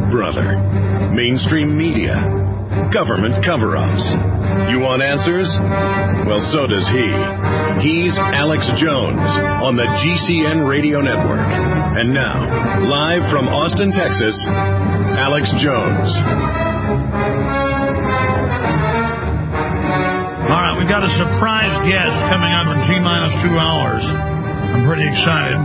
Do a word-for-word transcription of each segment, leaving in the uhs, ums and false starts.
brother. Mainstream media. Government cover-ups. You want answers? Well, so does he. He's Alex Jones on the G C N Radio Network. And now, live from Austin, Texas, Alex Jones. All right, we've got a surprise guest coming up in T-minus two hours. I'm pretty excited.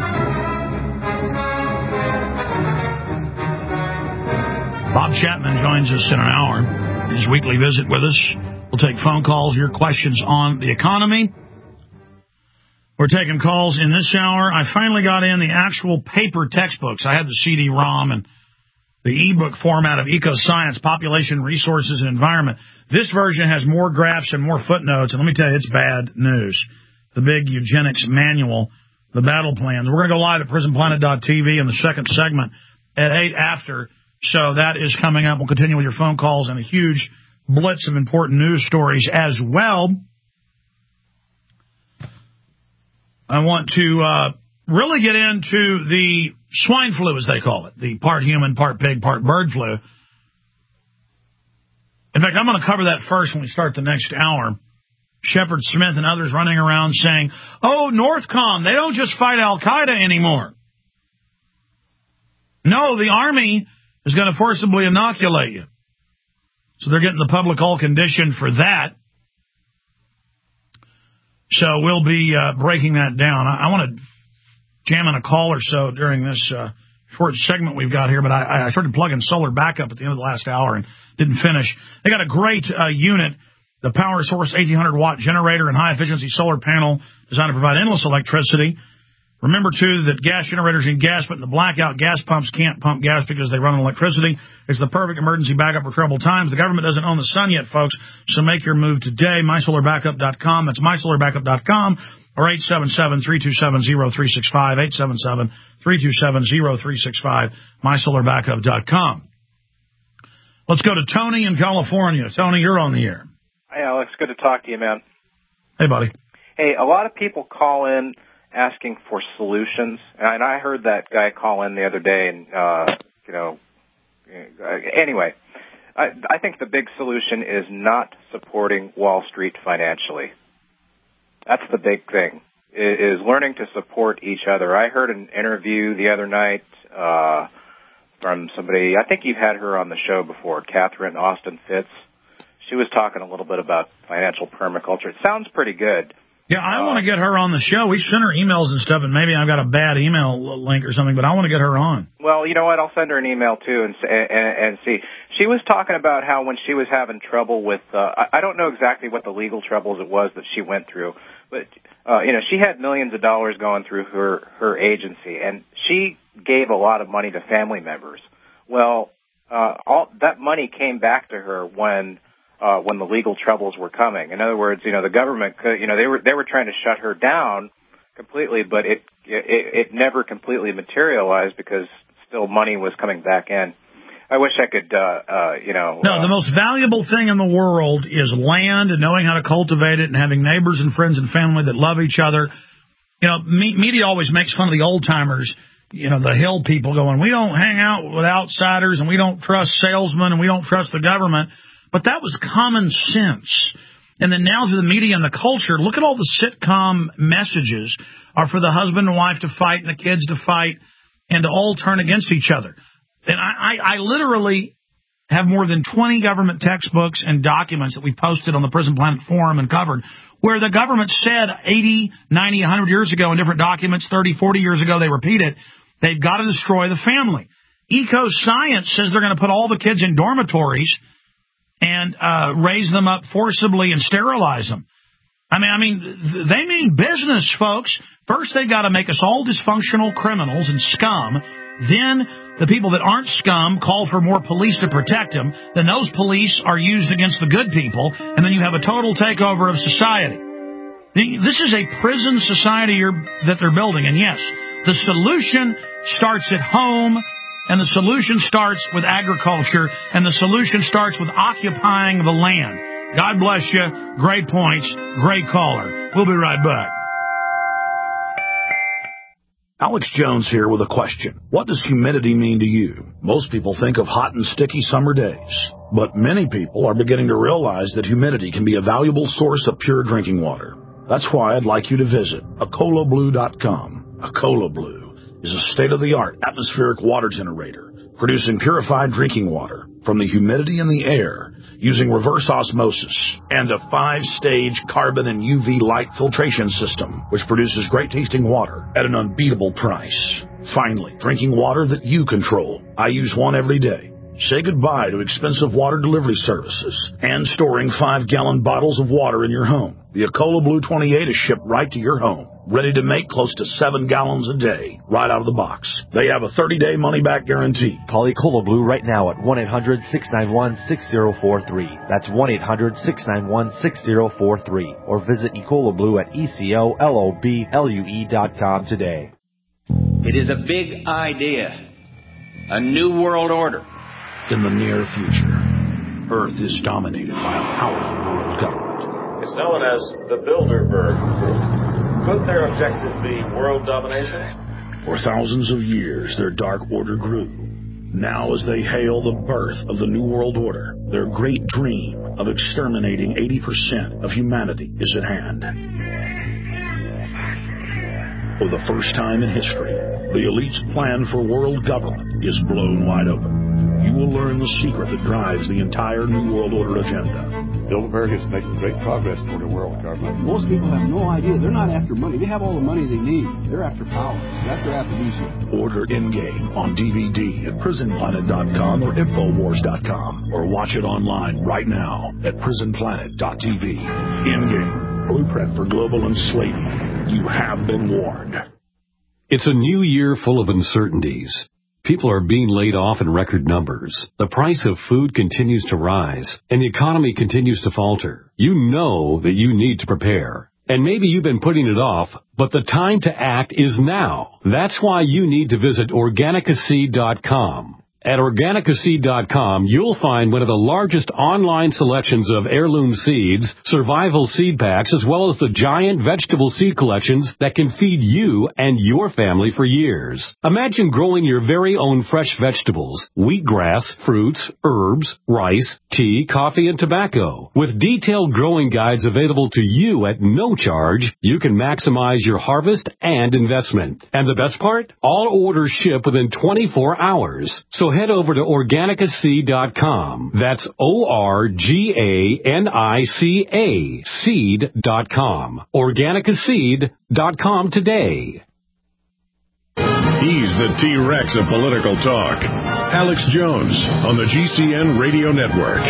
Bob Chapman joins us in an hour. His weekly visit with us. We'll take phone calls, your questions on the economy. We're taking calls in this hour. I finally got in the actual paper textbooks. I had the C D ROM and the ebook format of Ecoscience, Population, Resources, and Environment. This version has more graphs and more footnotes, and let me tell you, it's bad news. The big eugenics manual, the battle plans. We're going to go live at prison planet dot t v in the second segment at eight after. So that is coming up. We'll continue with your phone calls and a huge blitz of important news stories as well. I want to uh, really get into the swine flu, as they call it, the part human, part pig, part bird flu. In fact, I'm going to cover that first when we start the next hour. Shepard Smith and others running around saying, oh, Northcom, they don't just fight Al-Qaeda anymore. No, the Army is going to forcibly inoculate you. So they're getting the public all conditioned for that. So we'll be uh, breaking that down. I, I want to jam in a call or so during this uh, short segment we've got here, but I, I started plugging solar backup at the end of the last hour and didn't finish. They got a great uh, unit, the Power Source eighteen hundred watt generator and high-efficiency solar panel designed to provide endless electricity. Remember, too, that gas generators in gas, but in the blackout, gas pumps can't pump gas because they run on electricity. It's the perfect emergency backup for troubled times. The government doesn't own the sun yet, folks, so make your move today. my solar backup dot com. That's my solar backup dot com or eight seven seven, three two seven, zero three six five, eight seven seven, three two seven, zero three six five, my solar backup dot com. Let's go to Tony in California. Tony, you're on the air. Hey, Alex. Good to talk to you, man. Hey, buddy. Hey, a lot of people call in asking for solutions, and I heard that guy call in the other day, and, uh, you know, anyway, I, I think the big solution is not supporting Wall Street financially. That's the big thing, is learning to support each other. I heard an interview the other night uh, from somebody, I think you've had her on the show before, Catherine Austin Fitz. She was talking a little bit about financial permaculture. It sounds pretty good. Yeah, I uh, want to get her on the show. We sent her emails and stuff, and maybe I've got a bad email link or something, but I want to get her on. Well, you know what? I'll send her an email, too, and and, and see. She was talking about how when she was having trouble with, uh, I, I don't know exactly what the legal troubles it was that she went through, but, uh, you know, she had millions of dollars going through her, her agency, and she gave a lot of money to family members. Well, uh, all that money came back to her when Uh, when the legal troubles were coming. In other words, you know, the government could, you know, they were they were trying to shut her down completely, but it it, it never completely materialized because still money was coming back in. I wish I could, uh, uh, you know. No, uh, the most valuable thing in the world is land and knowing how to cultivate it and having neighbors and friends and family that love each other. You know, me, media always makes fun of the old timers. You know, the hill people going, we don't hang out with outsiders and we don't trust salesmen and we don't trust the government. But that was common sense. And then now through the media and the culture, look at all the sitcom messages are for the husband and wife to fight and the kids to fight and to all turn against each other. And I, I, I literally have more than twenty government textbooks and documents that we posted on the Prison Planet forum and covered where the government said eighty, ninety, one hundred years ago in different documents, thirty, forty years ago, they repeat it, they've got to destroy the family. Ecoscience says they're going to put all the kids in dormitories and uh, raise them up forcibly and sterilize them. I mean, I mean, they mean business, folks. First, they've got to make us all dysfunctional criminals and scum. Then the people that aren't scum call for more police to protect them. Then those police are used against the good people. And then you have a total takeover of society. This is a prison society you're, that they're building. And yes, the solution starts at home. And the solution starts with agriculture, and the solution starts with occupying the land. God bless you. Great points. Great caller. We'll be right back. Alex Jones here with a question. What does humidity mean to you? Most people think of hot and sticky summer days, but many people are beginning to realize that humidity can be a valuable source of pure drinking water. That's why I'd like you to visit Acola Blue dot com. Acola Blue is a state-of-the-art atmospheric water generator producing purified drinking water from the humidity in the air using reverse osmosis and a five-stage carbon and U V light filtration system, which produces great-tasting water at an unbeatable price. Finally, drinking water that you control. I use one every day. Say goodbye to expensive water delivery services and storing five-gallon bottles of water in your home. The Acola Blue twenty-eight is shipped right to your home, ready to make close to seven gallons a day, right out of the box. They have a thirty-day money-back guarantee. Call Acola Blue right now at one eight hundred six nine one six zero four three. That's one eight hundred six nine one six zero four three. Or visit Ecola Blue at E C O L O B L U E dot com today. It is a big idea. A new world order. In the near future, Earth is dominated by a powerful world government. It's known as the Bilderberg Group. Could their objective be world domination? For thousands of years, their dark order grew. Now, as they hail the birth of the New World Order, their great dream of exterminating eighty percent of humanity is at hand. For the first time in history, the elite's plan for world government is blown wide open. You will learn the secret that drives the entire New World Order agenda. Bilderberg is making great progress toward a world government. Most people have no idea. They're not after money. They have all the money they need. They're after power. That's their aphrodisiac. Order Endgame on D V D at prison planet dot com or infowars dot com, or watch it online right now at prison planet dot t v. Endgame, blueprint for global enslavement. You have been warned. It's a new year full of uncertainties. People are being laid off in record numbers. The price of food continues to rise, and the economy continues to falter. You know that you need to prepare. And maybe you've been putting it off, but the time to act is now. That's why you need to visit organica seed dot com. At organica seed dot com, you'll find one of the largest online selections of heirloom seeds, survival seed packs, as well as the giant vegetable seed collections that can feed you and your family for years. Imagine growing your very own fresh vegetables, wheatgrass, fruits, herbs, rice, tea, coffee, and tobacco. With detailed growing guides available to you at no charge, you can maximize your harvest and investment. And the best part? All orders ship within twenty-four hours. So head over to organica seed dot com. That's O R G A N I C A, seed dot com. organica seed dot com today. He's the T-Rex of political talk. Alex Jones on the G C N Radio Network.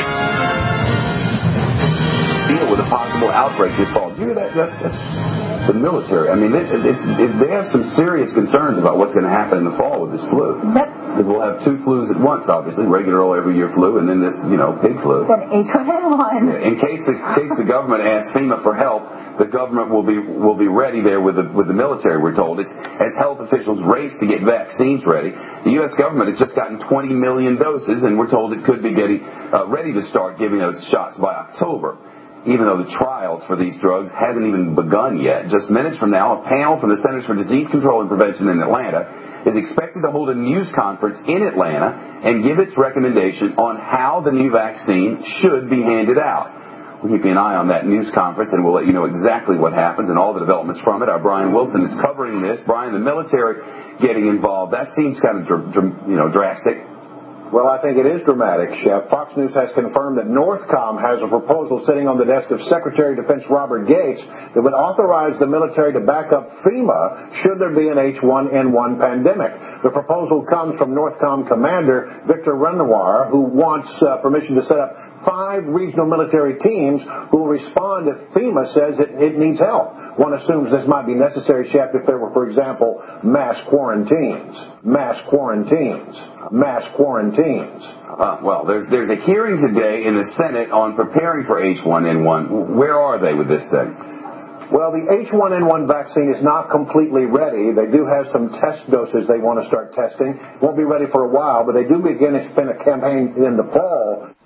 Deal with a possible outbreak this fall. Do you hear that, Jessica? The military. I mean, it, it, it, they have some serious concerns about what's going to happen in the fall with this flu. Because we'll have two flus at once, obviously, regular old every year flu, and then this, you know, pig flu. Then H one N one. In case the, in case the government asks FEMA for help, the government will be will be ready there with the with the military. We're told it's as health officials race to get vaccines ready. The U S government has just gotten twenty million doses, and we're told it could be getting uh, ready to start giving those shots by October. Even though the trials for these drugs hasn't even begun yet. Just minutes from now, a panel from the Centers for Disease Control and Prevention in Atlanta is expected to hold a news conference in Atlanta and give its recommendation on how the new vaccine should be handed out. We'll keep an eye on that news conference, and we'll let you know exactly what happens and all the developments from it. Our Brian Wilson is covering this. Brian, the military getting involved, that seems kind of dr- dr- you know, drastic. Well, I think it is dramatic, Shep. Fox News has confirmed that Northcom has a proposal sitting on the desk of Secretary of Defense Robert Gates that would authorize the military to back up FEMA should there be an H one N one pandemic. The proposal comes from Northcom Commander Victor Renoir, who wants uh, permission to set up five regional military teams who will respond if FEMA says it, it needs help. One assumes this might be necessary, Shep, if there were, for example, mass quarantines. Mass quarantines. Mass quarantines. Uh, well, there's there's a hearing today in the Senate on preparing for H one N one. Where are they with this thing? Well, the H one N one vaccine is not completely ready. They do have some test doses they want to start testing. Won't be ready for a while, but they do begin a campaign in the fall.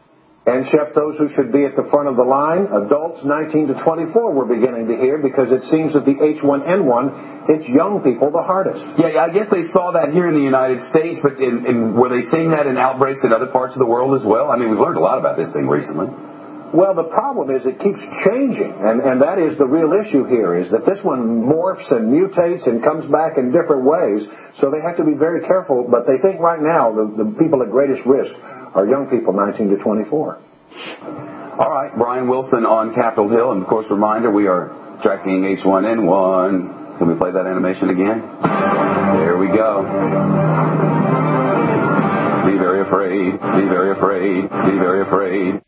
And, Shep, those who should be at the front of the line, adults nineteen to twenty-four, we're beginning to hear, because it seems that the H one N one hits young people the hardest. Yeah, I guess they saw that here in the United States, but in, in, were they seeing that in outbreaks in other parts of the world as well? I mean, we've learned a lot about this thing recently. Well, the problem is it keeps changing, and, and that is the real issue here, is that this one morphs and mutates and comes back in different ways, so they have to be very careful. But they think right now the, the people at greatest risk are young people nineteen to twenty-four. All right, Brian Wilson on Capitol Hill, and of course, reminder, we are tracking H one N one. Can we play that animation again? There we go. Be very afraid, be very afraid, be very afraid.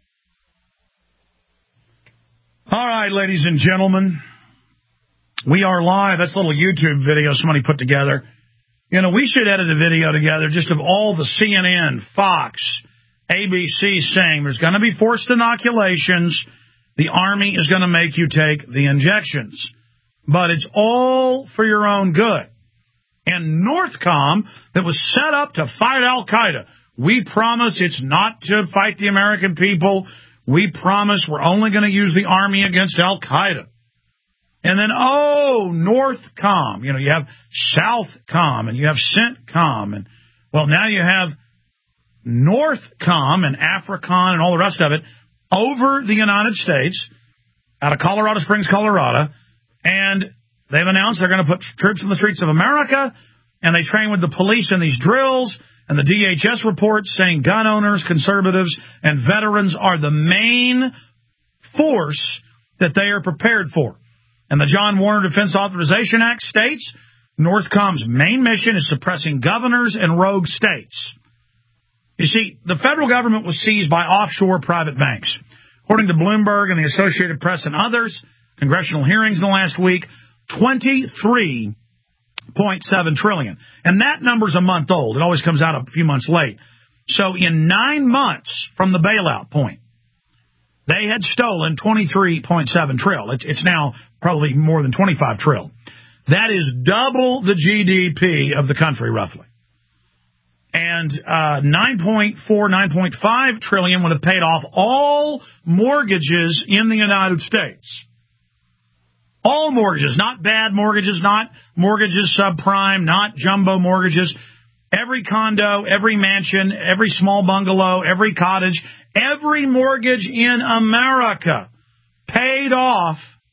All right, ladies and gentlemen, we are live. That's a little YouTube video somebody put together. You know, we should edit a video together just of all the C N N, Fox, A B C saying there's going to be forced inoculations. The Army is going to make you take the injections. But it's all for your own good. And Northcom, that was set up to fight Al-Qaeda, we promise it's not to fight the American people. We promise we're only going to use the Army against Al-Qaeda. And then, oh, Northcom. You know, you have Southcom and you have CENTCOM. And, well, now you have Northcom and AFRICOM and all the rest of it over the United States out of Colorado Springs, Colorado. And they've announced they're going to put troops in the streets of America, and they train with the police in these drills. And the D H S reports saying gun owners, conservatives, and veterans are the main force that they are prepared for. And the John Warner Defense Authorization Act states Northcom's main mission is suppressing governors and rogue states. You see, the federal government was seized by offshore private banks. According to Bloomberg and the Associated Press and others, congressional hearings in the last week, twenty-three point seven trillion dollars. And that number's a month old. It always comes out a few months late. So in nine months from the bailout point, they had stolen twenty-three point seven trillion. It's, it's now probably more than twenty-five trillion. That is double the G D P of the country, roughly. And uh, nine point four, nine point five trillion would have paid off all mortgages in the United States. All mortgages, not bad mortgages, not mortgages subprime, not jumbo mortgages. Every condo, every mansion, every small bungalow, every cottage, every mortgage in America paid off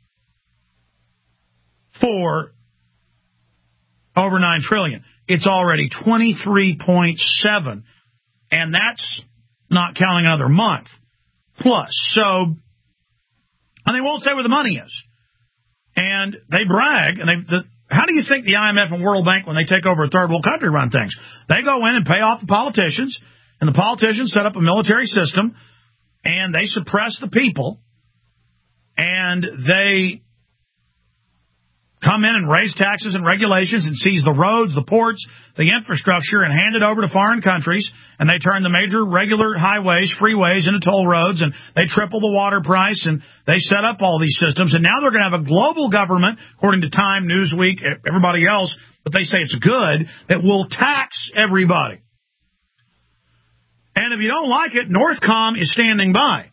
for over nine trillion dollars. It's already twenty-three point seven, and that's not counting another month plus. So, and they won't say where the money is. And they brag, and they, the, how do you think the I M F and World Bank, when they take over a third world country, run things? They go in and pay off the politicians, and the politicians set up a military system, and they suppress the people, and they come in and raise taxes and regulations and seize the roads, the ports, the infrastructure, and hand it over to foreign countries, and they turn the major regular highways, freeways into toll roads, and they triple the water price, and they set up all these systems, and now they're going to have a global government, according to Time, Newsweek, everybody else, but they say it's good, that will tax everybody. And if you don't like it, Northcom is standing by.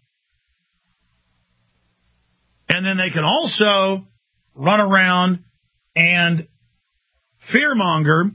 And then they can also run around and fearmonger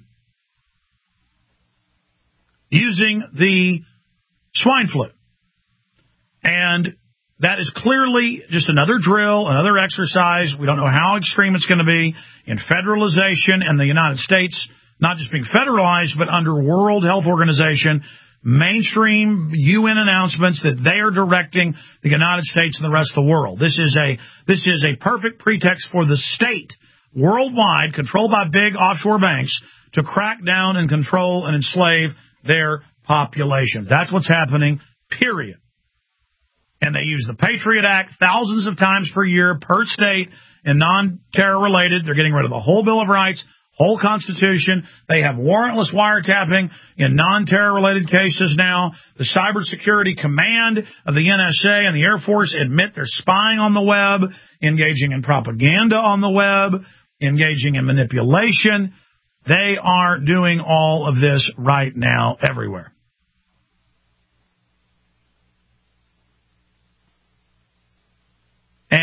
using the swine flu. And that is clearly just another drill, another exercise. We don't know how extreme it's going to be in federalization and the United States, not just being federalized, but under World Health Organization, mainstream U N announcements that they are directing the United States and the rest of the world. This is a this is a perfect pretext for the state worldwide, controlled by big offshore banks, to crack down and control and enslave their populations. That's what's happening, period. And they use the Patriot Act thousands of times per year, per state, and non-terror related. They're getting rid of the whole Bill of Rights, whole Constitution. They have warrantless wiretapping in non-terror related cases now. The Cybersecurity Command of the N S A and the Air Force admit they're spying on the web, engaging in propaganda on the web, engaging in manipulation. They are doing all of this right now everywhere.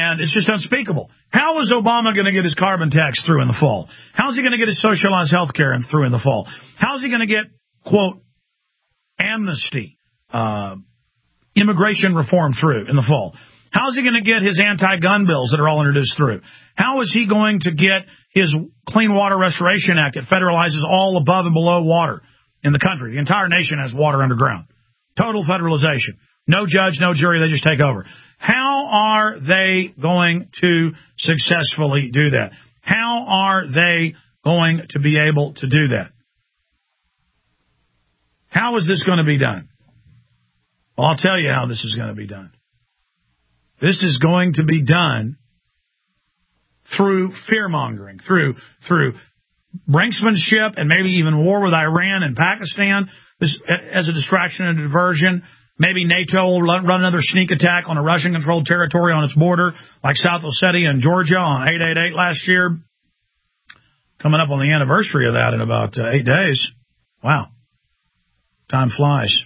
And it's just unspeakable. How is Obama going to get his carbon tax through in the fall? How is he going to get his socialized health care through in the fall? How is he going to get, quote, amnesty, uh, immigration reform through in the fall? How is he going to get his anti-gun bills that are all introduced through? How is he going to get his Clean Water Restoration Act that federalizes all above and below water in the country? The entire nation has water underground. Total federalization. No judge, no jury, they just take over. How are they going to successfully do that? How are they going to be able to do that? How is this going to be done? Well, I'll tell you how this is going to be done. This is going to be done through fear-mongering, through through brinksmanship and maybe even war with Iran and Pakistan this, as a distraction and a diversion. Maybe NATO will run another sneak attack on a Russian-controlled territory on its border, like South Ossetia and Georgia on eight eight eight last year. Coming up on the anniversary of that in about uh, eight days. Wow. Time flies.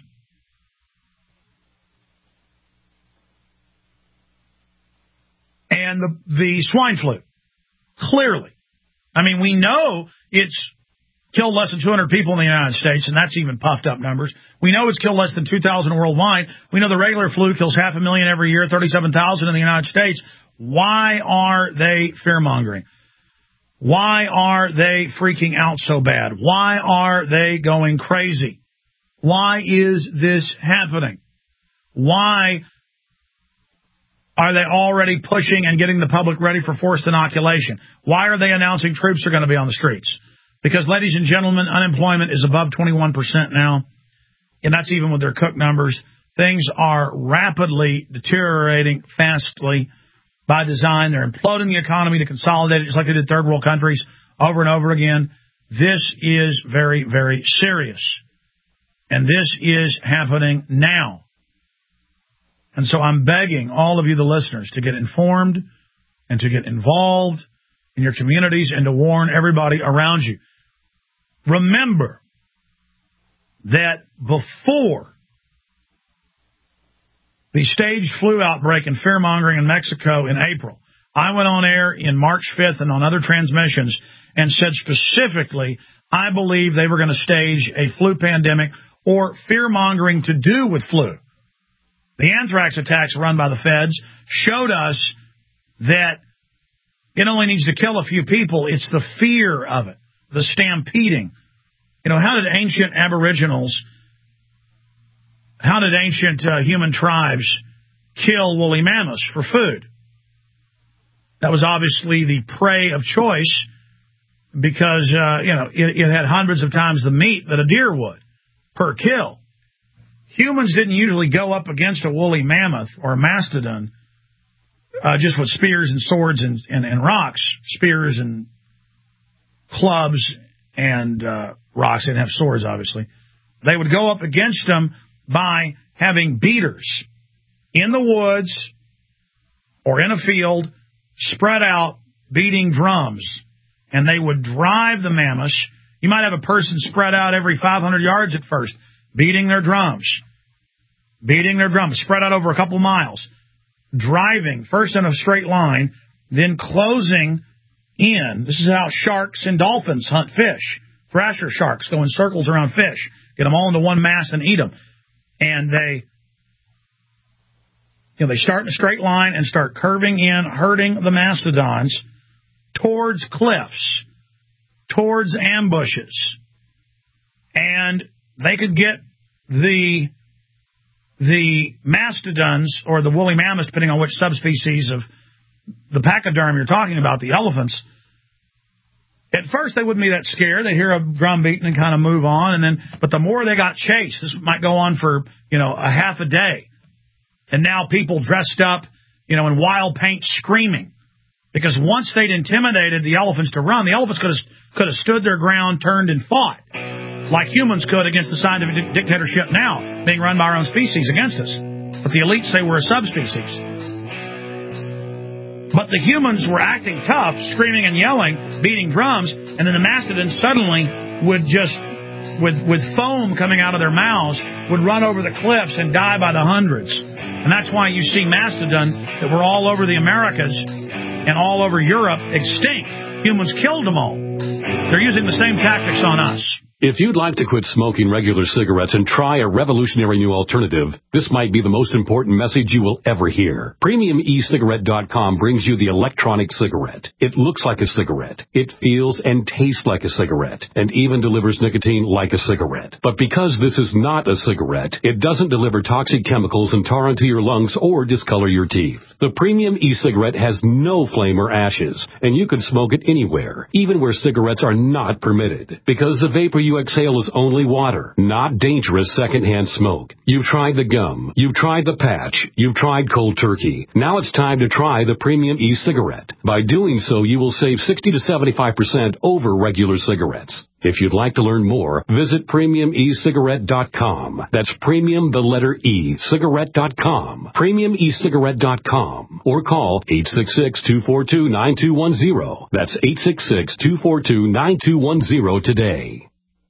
And the, the swine flu, clearly. I mean, we know it's killed less than two hundred people in the United States, and that's even puffed up numbers. We know it's killed less than two thousand worldwide. We know the regular flu kills half a million every year, thirty-seven thousand in the United States. Why are they fear-mongering? Why are they freaking out so bad? Why are they going crazy? Why is this happening? Why are they already pushing and getting the public ready for forced inoculation? Why are they announcing troops are going to be on the streets? Because, ladies and gentlemen, unemployment is above twenty-one percent now, and that's even with their cook numbers. Things are rapidly deteriorating fastly by design. They're imploding the economy to consolidate it, just like they did third world countries over and over again. This is very, very serious, and this is happening now. And so I'm begging all of you, the listeners, to get informed and to get involved in your communities and to warn everybody around you. Remember that before the staged flu outbreak and fear-mongering in Mexico in April, I went on air in March fifth and on other transmissions and said specifically I believe they were going to stage a flu pandemic or fear-mongering to do with flu. The anthrax attacks run by the feds showed us that it only needs to kill a few people. It's the fear of it, the stampeding. You know, how did ancient aboriginals, how did ancient uh, human tribes kill woolly mammoths for food? That was obviously the prey of choice because, uh, you know, it, it had hundreds of times the meat that a deer would per kill. Humans didn't usually go up against a woolly mammoth or a mastodon uh, just with spears and swords and, and, and rocks, spears and clubs and uh, rocks. They didn't have swords, obviously. They would go up against them by having beaters in the woods or in a field, spread out, beating drums. And they would drive the mammoths. You might have a person spread out every five hundred yards at first, beating their drums, beating their drums, spread out over a couple miles, driving first in a straight line, then closing in. This is how sharks and dolphins hunt fish. Thrasher sharks go in circles around fish, get them all into one mass and eat them. And they, you know, they start in a straight line and start curving in, herding the mastodons towards cliffs, towards ambushes. And they could get the the mastodons or the woolly mammoths, depending on which subspecies of the pachyderm you're talking about, the elephants. At first, they wouldn't be that scared. They'd hear a drum beating and kind of move on. And then, but the more they got chased, this might go on for, you know, a half a day. And now people dressed up, you know, in wild paint screaming. Because once they'd intimidated the elephants to run, the elephants could have, could have stood their ground, turned, and fought. Like humans could against the scientific dictatorship now, being run by our own species against us. But the elites say we're a subspecies. But the humans were acting tough, screaming and yelling, beating drums, and then the mastodons suddenly would just, with, with foam coming out of their mouths, would run over the cliffs and die by the hundreds. And that's why you see mastodon that were all over the Americas and all over Europe extinct. Humans killed them all. They're using the same tactics on us. If you'd like to quit smoking regular cigarettes and try a revolutionary new alternative, this might be the most important message you will ever hear. Premium E Cigarette dot com brings you the electronic cigarette. It looks like a cigarette. It feels and tastes like a cigarette, and even delivers nicotine like a cigarette. But because this is not a cigarette, it doesn't deliver toxic chemicals and tar into your lungs or discolor your teeth. The Premium E-Cigarette has no flame or ashes, and you can smoke it anywhere, even where cigarettes are not permitted, because the vapor you exhale is only water, not dangerous secondhand smoke. You've tried the gum, you've tried the patch, you've tried cold turkey. Now it's time to try the Premium E-Cigarette. By doing so, you will save sixty to seventy-five percent over regular cigarettes. If you'd like to learn more, visit Premium E Cigarette dot com. That's Premium, the letter E, Cigarette dot com. Premium E Cigarette dot com. Or call eight six six, two four two, nine two one zero. That's eight six six, two four two, nine two one zero today.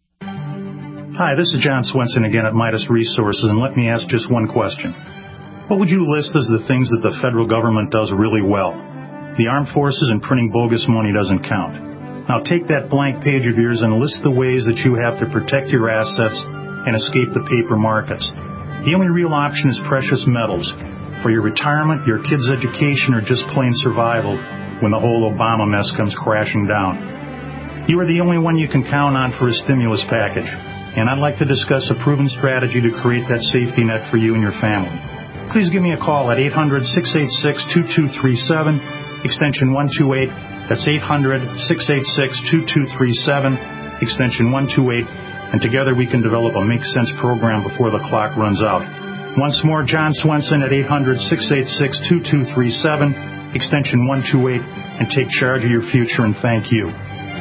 Hi, this is John Swenson again at Midas Resources, and let me ask just one question. What would you list as the things that the federal government does really well? The armed forces and printing bogus money doesn't count. Now take that blank page of yours and list the ways that you have to protect your assets and escape the paper markets. The only real option is precious metals. For your retirement, your kids' education, or just plain survival when the whole Obama mess comes crashing down. You are the only one you can count on for a stimulus package. And I'd like to discuss a proven strategy to create that safety net for you and your family. Please give me a call at eight hundred, six eight six, two two three seven, extension one two eight. That's eight hundred, six eight six, two two three seven, extension one two eight. And together we can develop a Make Sense program before the clock runs out. Once more, John Swenson at eight hundred, six eight six, two two three seven, extension one two eight. And take charge of your future, and thank you.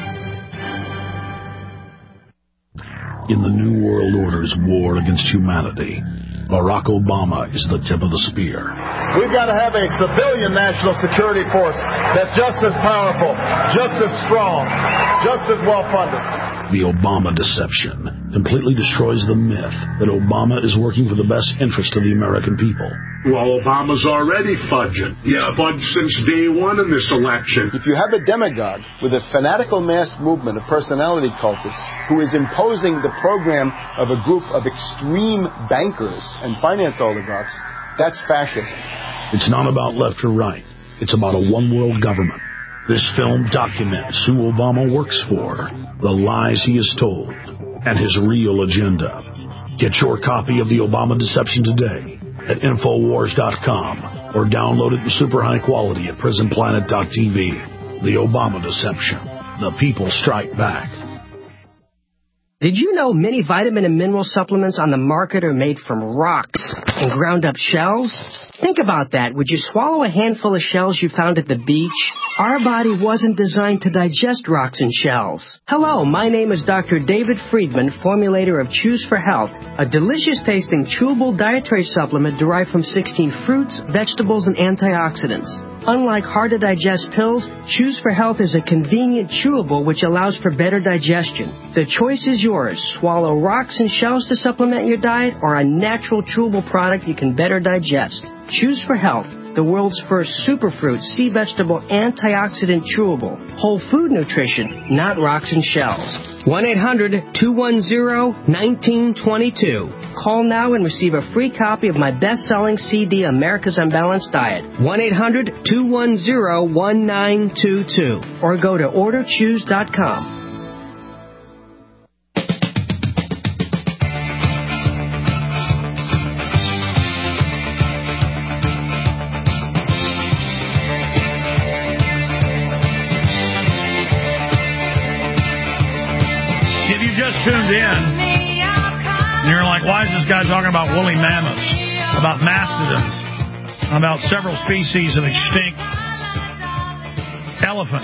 In the New World Order's war against humanity, Barack Obama is the tip of the spear. We've got to have a civilian national security force that's just as powerful, just as strong, just as well-funded. The Obama deception completely destroys the myth that Obama is working for the best interest of the American people. Well, Obama's already fudging. He's fudged since day one in this election. If you have a demagogue with a fanatical mass movement of personality cultists who is imposing the program of a group of extreme bankers and finance oligarchs, that's fascism. It's not about left or right. It's about a one-world government. This film documents who Obama works for, the lies he has told, and his real agenda. Get your copy of The Obama Deception today at Infowars dot com or download it in super high quality at Prison Planet dot T V. The Obama Deception. The people strike back. Did you know many vitamin and mineral supplements on the market are made from rocks and ground up shells? Think about that. Would you swallow a handful of shells you found at the beach? Our body wasn't designed to digest rocks and shells. Hello, my name is Doctor David Friedman, formulator of Choose for Health, a delicious-tasting chewable dietary supplement derived from sixteen fruits, vegetables, and antioxidants. Unlike hard-to-digest pills, Choose for Health is a convenient chewable which allows for better digestion. The choice is yours. Swallow rocks and shells to supplement your diet, or a natural chewable product you can better digest. Choose for Health, the world's first superfruit, sea vegetable, antioxidant chewable. Whole food nutrition, not rocks and shells. one eight hundred, two one zero, one nine two two. Call now and receive a free copy of my best-selling C D, America's Unbalanced Diet. one eight hundred, two one zero, one nine two two. Or go to order choose dot com. Tuned in, and you're like, why is this guy talking about woolly mammoths, about mastodons, about several species of extinct elephant?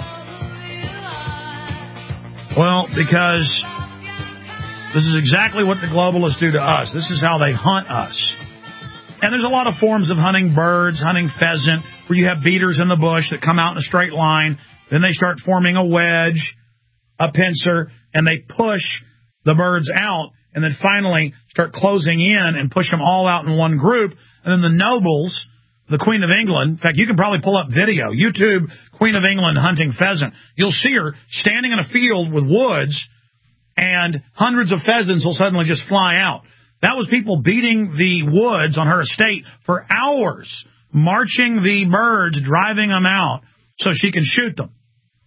Well, because this is exactly what the globalists do to us. This is how they hunt us. And there's a lot of forms of hunting birds, hunting pheasant, where you have beaters in the bush that come out in a straight line, then they start forming a wedge, a pincer, and they push the birds out, and then finally start closing in and push them all out in one group. And then the nobles, the Queen of England, in fact, you can probably pull up video, YouTube, Queen of England hunting pheasant. You'll see her standing in a field with woods, and hundreds of pheasants will suddenly just fly out. That was people beating the woods on her estate for hours, marching the birds, driving them out so she can shoot them.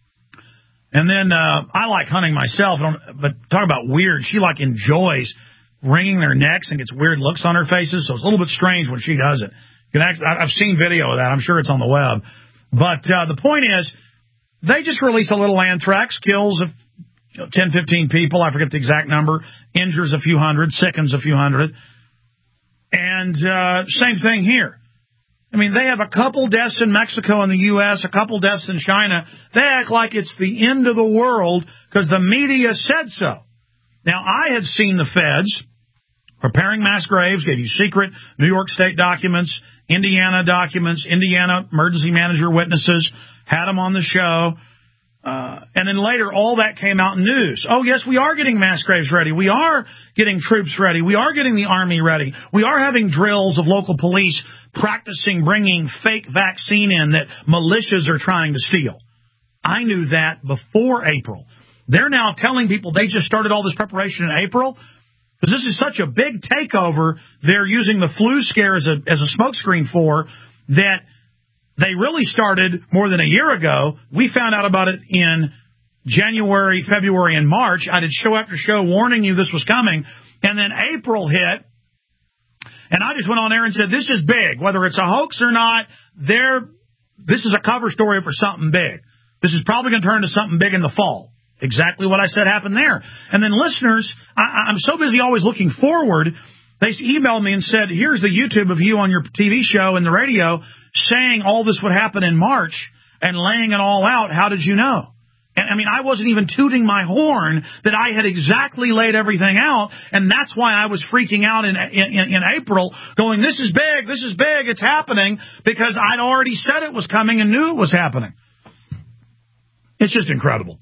And then uh, I like hunting myself, but talk about weird. She like enjoys wringing their necks and gets weird looks on her faces, so it's a little bit strange when she does it. You can actually, I've seen video of that. I'm sure it's on the web. But uh, the point is, they just released a little anthrax, kills a, you know, ten, fifteen people. I forget the exact number. Injures a few hundred, sickens a few hundred. And uh, same thing here. I mean, they have a couple deaths in Mexico and the U S, a couple deaths in China. They act like it's the end of the world because the media said so. Now, I had seen the feds preparing mass graves, gave you secret New York State documents, Indiana documents, Indiana emergency manager witnesses, had them on the show. Uh, and then later, all that came out in news. Oh, yes, we are getting mass graves ready. We are getting troops ready. We are getting the Army ready. We are having drills of local police practicing bringing fake vaccine in that militias are trying to steal. I knew that before April. They're now telling people they just started all this preparation in April because this is such a big takeover they're using the flu scare as a, as a smokescreen for that they really started more than a year ago. We found out about it in January, February, and March. I did show after show warning you this was coming. And then April hit, and I just went on there and said, this is big. Whether it's a hoax or not, there, this is a cover story for something big. This is probably going to turn into something big in the fall. Exactly what I said happened there. And then listeners, I, I'm so busy always looking forward, they emailed me and said, here's the YouTube of you on your T V show and the radio saying all this would happen in March and laying it all out. How did you know? And I mean, I wasn't even tooting my horn that I had exactly laid everything out. And that's why I was freaking out in, in, in April going, this is big, this is big, it's happening, because I'd already said it was coming and knew it was happening. It's just incredible.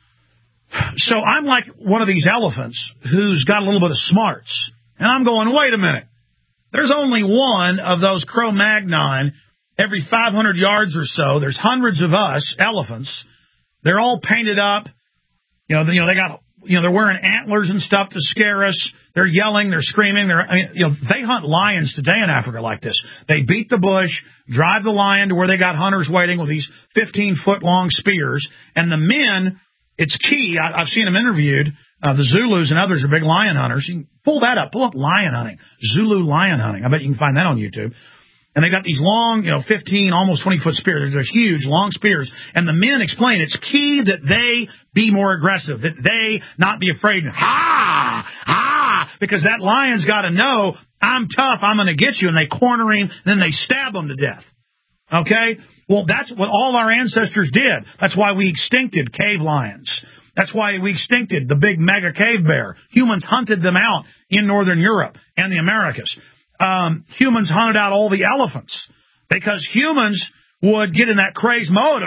So I'm like one of these elephants who's got a little bit of smarts. And I'm going, wait a minute. There's only one of those Cro-Magnon every five hundred yards or so. There's hundreds of us, elephants. They're all painted up. You know, you know, they got, you know, they're wearing antlers and stuff to scare us. They're yelling, they're screaming. They're, I mean, you know, they hunt lions today in Africa like this. They beat the bush, drive the lion to where they got hunters waiting with these fifteen foot long spears. And the men, it's key. I, I've seen them interviewed. Uh, the Zulus and others are big lion hunters. You can pull that up. Pull up lion hunting. Zulu lion hunting. I bet you can find that on YouTube. And they got these long, you know, fifteen, almost twenty foot spears. They're huge, long spears. And the men explain it's key that they be more aggressive, that they not be afraid. Ha! Ha! Because that lion's got to know, I'm tough, I'm going to get you. And they corner him, then they stab him to death. Okay? Well, that's what all our ancestors did. That's why we extincted cave lions. That's why we extincted the big mega cave bear. Humans hunted them out in Northern Europe and the Americas. Um, humans hunted out all the elephants because humans would get in that crazy mode of,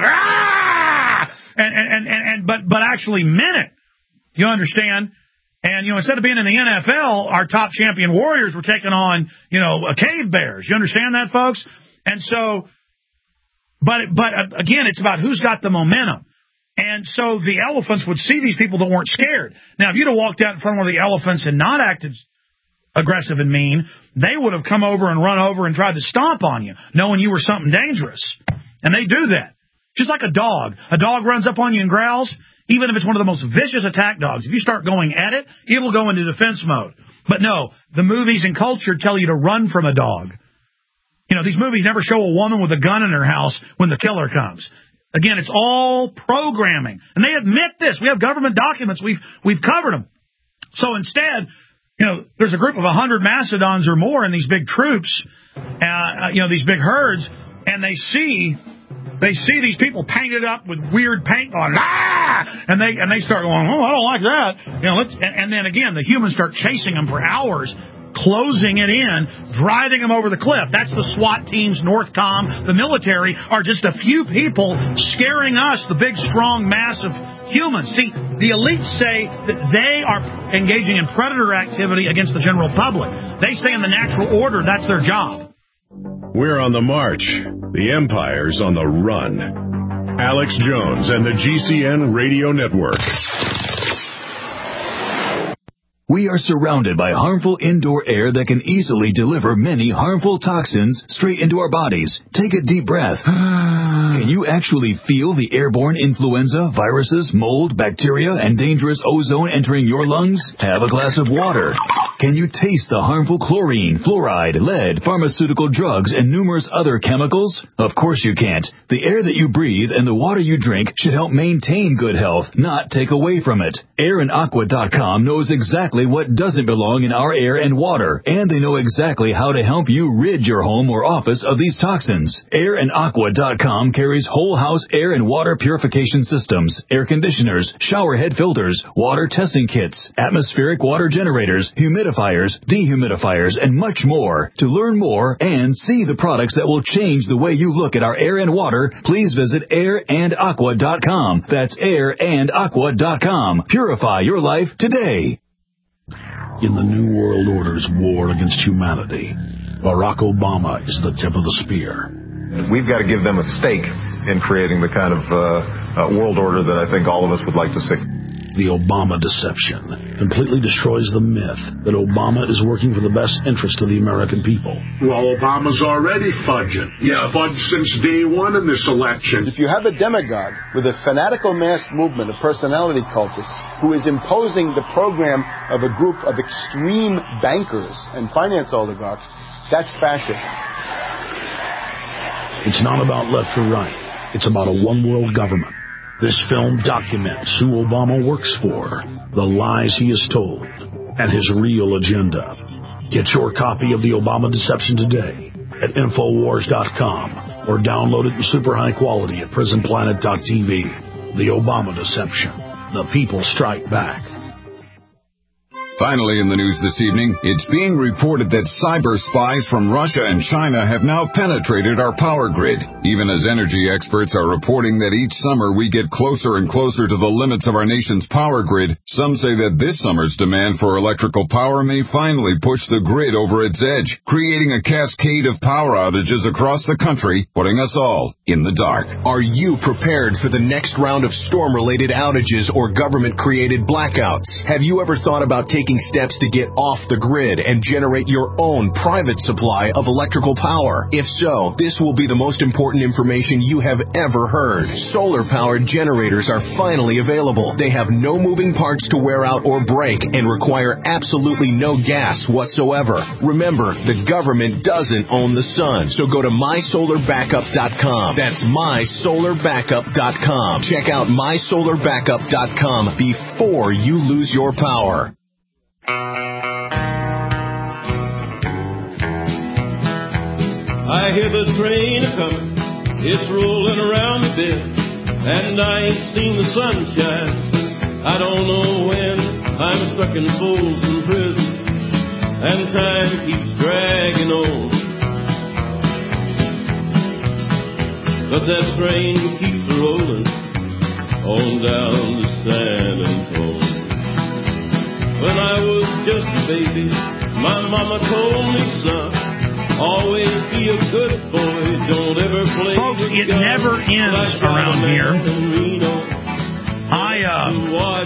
ah! and, and, and, and, but, but actually meant it. You understand? And, you know, instead of being in the N F L, our top champion warriors were taking on, you know, cave bears. You understand that, folks? And so, but, but again, it's about who's got the momentum. And so the elephants would see these people that weren't scared. Now, if you'd have walked out in front of one of the elephants and not acted aggressive and mean, they would have come over and run over and tried to stomp on you, knowing you were something dangerous. And they do that. Just like a dog. A dog runs up on you and growls, even if it's one of the most vicious attack dogs. If you start going at it, it will go into defense mode. But no, the movies and culture tell you to run from a dog. You know, these movies never show a woman with a gun in her house when the killer comes. Again, it's all programming. And they admit this. We have government documents. We've we've covered them. So instead, you know, there's a group of one hundred mastodons or more in these big troops, uh, you know, these big herds, and they see they see these people painted up with weird paint on, ah! and they and they start going, oh, I don't like that. You know, let's, and, and then again, the humans start chasing them for hours. closing it in, driving them over the cliff. That's the SWAT teams, Northcom, the military, are just a few people scaring us, the big, strong mass of humans. See, the elites say that they are engaging in predator activity against the general public. They stay in the natural order. That's their job. We're on the march. The empire's on the run. Alex Jones and the G C N Radio Network. We are surrounded by harmful indoor air that can easily deliver many harmful toxins straight into our bodies. Take a deep breath. Can you actually feel the airborne influenza, viruses, mold, bacteria, and dangerous ozone entering your lungs? Have a glass of water. Can you taste the harmful chlorine, fluoride, lead, pharmaceutical drugs, and numerous other chemicals? Of course you can't. The air that you breathe and the water you drink should help maintain good health, not take away from it. air and aqua dot com knows exactly what doesn't belong in our air and water, and they know exactly how to help you rid your home or office of these toxins. air and aqua dot com carries whole house air and water purification systems, air conditioners, shower head filters, water testing kits, atmospheric water generators, humidifiers, dehumidifiers, and much more. To learn more and see the products that will change the way you look at our air and water, please visit air and aqua dot com. That's air and aqua dot com. Purify your life today. In the New World Order's war against humanity, Barack Obama is the tip of the spear. We've got to give them a stake in creating the kind of uh, uh, world order that I think all of us would like to see. The Obama deception completely destroys the myth that Obama is working for the best interest of the American people. Well, Obama's already fudging. Yeah, fudged since day one in this election. If you have a demagogue with a fanatical mass movement of personality cultists who is imposing the program of a group of extreme bankers and finance oligarchs, that's fascism. It's not about left or right. It's about a one-world government. This film documents who Obama works for, the lies he has told, and his real agenda. Get your copy of The Obama Deception today at Infowars dot com or download it in super high quality at Prison Planet dot T V. The Obama Deception. The people strike back. Finally in the news this evening, it's being reported that cyber spies from Russia and China have now penetrated our power grid. Even as energy experts are reporting that each summer we get closer and closer to the limits of our nation's power grid, some say that this summer's demand for electrical power may finally push the grid over its edge, creating a cascade of power outages across the country, putting us all in the dark. Are you prepared for the next round of storm-related outages or government-created blackouts? Have you ever thought about taking steps to get off the grid and generate your own private supply of electrical power? If so, this will be the most important information you have ever heard. Solar-powered generators are finally available. They have no moving parts to wear out or break and require absolutely no gas whatsoever. Remember, the government doesn't own the sun, so go to my solar backup dot com. That's my solar backup dot com. Check out my solar backup dot com before you lose your power. I hear the train a-comin', it's rolling around the bend, and I ain't seen the sunshine since I don't know when. I'm stuck in Folsom Prison, and time keeps dragging on, but that train keeps rolling on down to San Antonio. When I was just a baby, my mama told me, son, always be a good boy, don't ever play. Folks, it never ends around here. I, uh,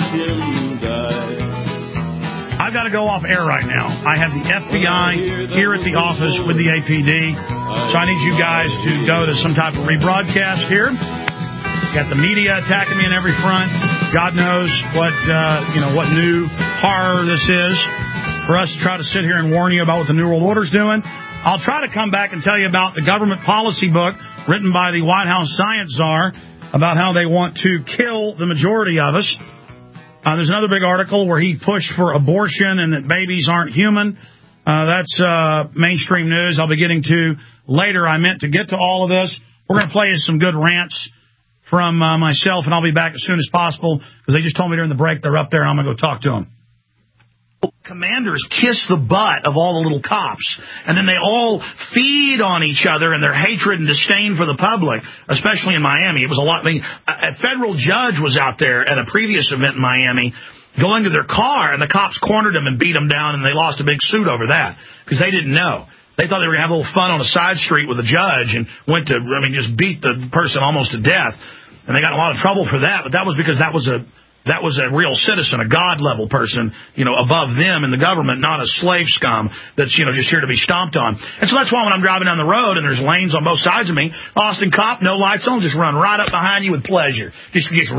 I've got to go off air right now. I have the F B I here at the office with the A P D, so I need you guys to go to some type of rebroadcast here. Got the media attacking me in every front. God knows what, uh, you know, what new horror this is for us to try to sit here and warn you about what the New World Order's doing. I'll try to come back and tell you about the government policy book written by the White House science czar about how they want to kill the majority of us. Uh, there's another big article where he pushed for abortion and that babies aren't human. Uh, that's uh, mainstream news I'll be getting to later. I meant to get to all of this. We're going to play you some good rants from uh, myself, and I'll be back as soon as possible because they just told me during the break they're up there, and I'm going to go talk to them. commanders kiss the butt of all the little cops, and then they all feed on each other and their hatred and disdain for the public, especially in Miami. It was a lot. I mean, a federal judge was out there at a previous event in Miami going to their car, and the cops cornered him and beat him down, and they lost a big suit over that because they didn't know. They thought they were going to have a little fun on a side street with a judge and went to, I mean, just beat the person almost to death. And they got in a lot of trouble for that, but that was because that was a That was a real citizen, a God-level person, you know, above them in the government, not a slave scum that's, you know, just here to be stomped on. And so that's why when I'm driving down the road and there's lanes on both sides of me, Austin cop, no lights on, just run right up behind you with pleasure. Just, just,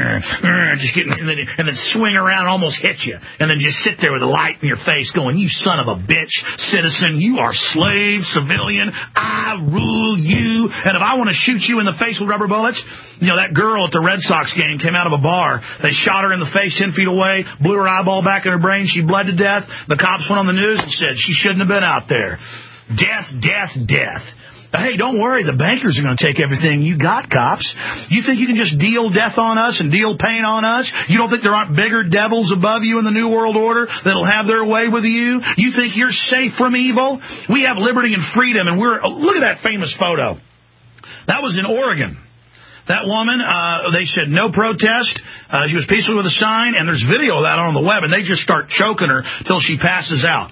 just get, and then, and then swing around and almost hit you. And then just sit there with a light in your face going, you son of a bitch, citizen, you are slave, civilian, I rule you. And if I want to shoot you in the face with rubber bullets, you know, that girl at the Red Sox game came out of a bar. They shot her in the face ten feet away, blew her eyeball back in her brain. She bled to death. The cops went on the news and said she shouldn't have been out there. Death, death, death. Hey, don't worry. The bankers are going to take everything you got, cops. You think you can just deal death on us and deal pain on us? You don't think there aren't bigger devils above you in the New World Order that'll have their way with you? You think you're safe from evil? We have liberty and freedom, and we're... Look at that famous photo. That was in Oregon. That woman, uh, they said no protest. Uh, she was peaceful with a sign, and there's video of that on the web, and they just start choking her till she passes out.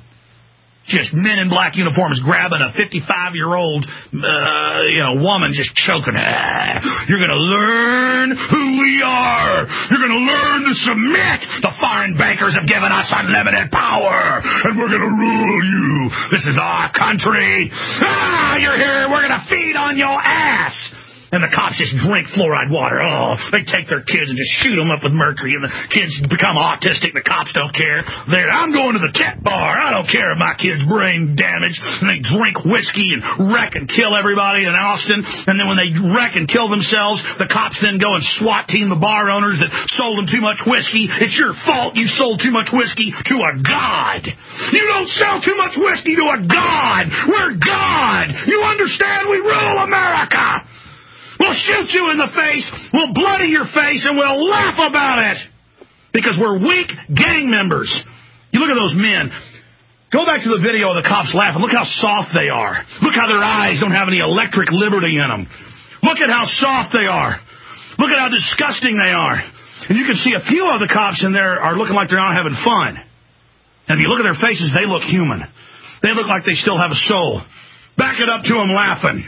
Just men in black uniforms grabbing a fifty-five-year-old, uh, you know, woman, just choking her. Ah, you're going to learn who we are. You're going to learn to submit. The foreign bankers have given us unlimited power, and we're going to rule you. This is our country. Ah, you're here. We're going to feed on your ass. And the cops just drink fluoride water. Oh, they take their kids and just shoot them up with mercury, and the kids become autistic. The cops don't care. They're, I'm going to the tech bar. I don't care if my kid's brain damaged. And they drink whiskey and wreck and kill everybody in Austin. And then when they wreck and kill themselves, the cops then go and SWAT team the bar owners that sold them too much whiskey. It's your fault you sold too much whiskey to a god. You don't sell too much whiskey to a god. We're God. You understand? We rule America. We'll shoot you in the face, we'll bloody your face, and we'll laugh about it. Because we're weak gang members. You look at those men. Go back to the video of the cops laughing. Look how soft they are. Look how their eyes don't have any electric liberty in them. Look at how soft they are. Look at how disgusting they are. And you can see a few of the cops in there are looking like they're not having fun. And if you look at their faces, they look human. They look like they still have a soul. Back it up to them laughing.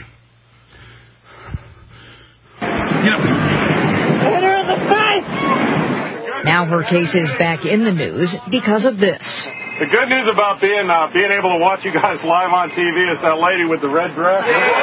You know. Now her case is back in the news because of this. The good news about being uh, being able to watch you guys live on T V is that lady with the red dress.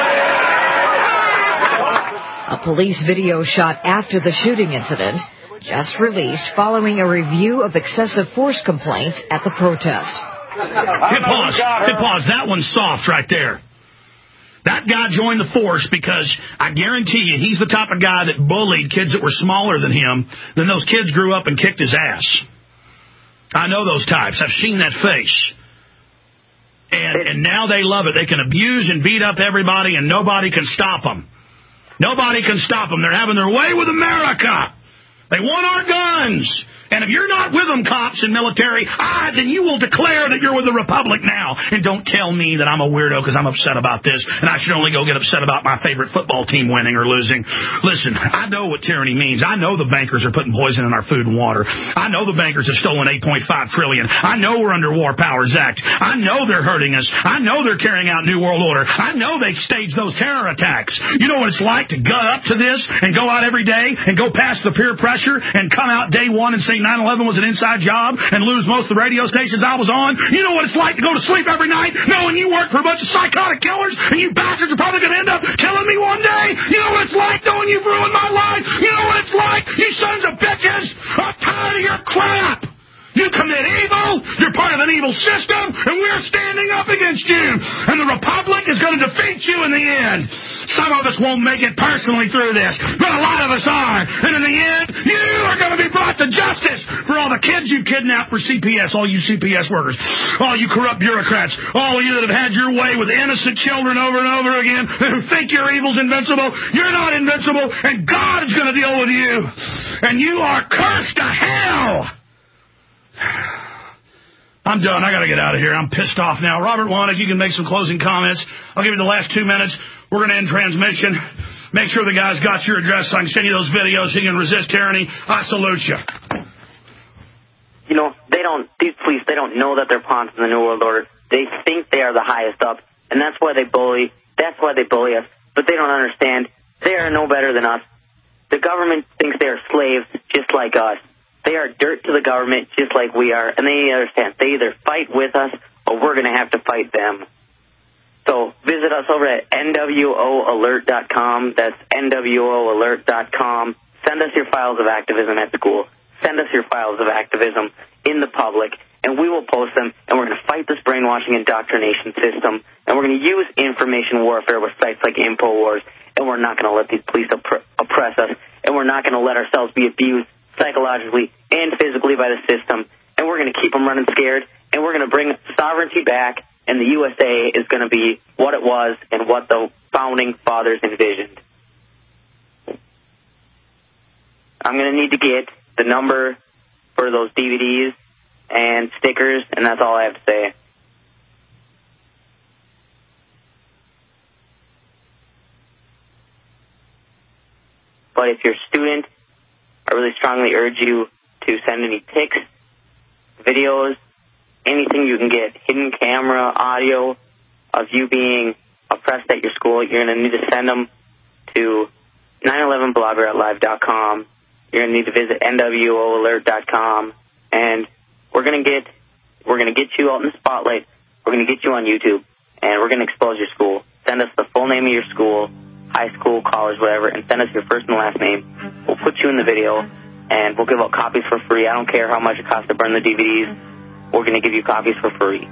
A police video shot after the shooting incident, just released following a review of excessive force complaints at the protest. Hit pause. Hit pause. That one's soft right there. That guy joined the force because I guarantee you he's the type of guy that bullied kids that were smaller than him. Then those kids grew up and kicked his ass. I know those types. I've seen that face. And, and now they love it. They can abuse and beat up everybody, and nobody can stop them. Nobody can stop them. They're having their way with America. They want our guns. And if you're not with them, cops and military, ah, then you will declare that you're with the Republic now. And don't tell me that I'm a weirdo because I'm upset about this, and I should only go get upset about my favorite football team winning or losing. Listen, I know what tyranny means. I know the bankers are putting poison in our food and water. I know the bankers have stolen eight point five trillion dollars. I know we're under War Powers Act. I know they're hurting us. I know they're carrying out New World Order. I know they staged those terror attacks. You know what it's like to gut up to this and go out every day and go past the peer pressure and come out day one and say nine eleven was an inside job and lose most of the radio stations I was on. You know what it's like to go to sleep every night knowing you work for a bunch of psychotic killers and you bastards are probably going to end up killing me one day. You know what it's like knowing you've ruined my life. You know what it's like, you sons of bitches. I'm tired of your crap. You commit evil, you're part of an evil system, and we're standing up against you. And the Republic is going to defeat you in the end. Some of us won't make it personally through this, but a lot of us are. And in the end, you are going to be brought to justice for all the kids you kidnapped for C P S, all you C P S workers, all you corrupt bureaucrats, all of you that have had your way with innocent children over and over again who think your evil's invincible. You're not invincible, and God is going to deal with you. And you are cursed to hell. I'm done. I got to get out of here. I'm pissed off now. Robert Wannick, you can make some closing comments. I'll give you the last two minutes. We're going to end transmission. Make sure the guy's got your address so I can send you those videos. He can resist tyranny. I salute you. You know, they don't, these police, they don't know that they're pawns in the New World Order. They think they are the highest up, and that's why they bully, that's why they bully us. But they don't understand. They are no better than us. The government thinks they are slaves just like us. They are dirt to the government just like we are, and they understand. They either fight with us or we're going to have to fight them. So visit us over at N W O alert dot com. That's N W O alert dot com. Send us your files of activism at school. Send us your files of activism in the public, and we will post them, and we're going to fight this brainwashing indoctrination system, and we're going to use information warfare with sites like InfoWars, and we're not going to let these police opp- oppress us, and we're not going to let ourselves be abused psychologically and physically by the system, and we're going to keep them running scared, and we're going to bring sovereignty back, and the U S A is going to be what it was and what the founding fathers envisioned. I'm going to need to get the number for those D V Ds and stickers, and that's all I have to say. But if you're a student, I really strongly urge you to send any pics, videos, anything you can get, hidden camera, audio of you being oppressed at your school. You're going to need to send them to nine eleven blogger at live dot com. You're going to need to visit N W O alert dot com, and we're going to get we're going to get you out in the spotlight. We're going to get you on YouTube, and we're going to expose your school. Send us the full name of your school, high school, college, whatever, and send us your first and last name. We'll put you in the video, and we'll give out copies for free. I don't care how much it costs to burn the D V Ds. We're going to give you copies for free.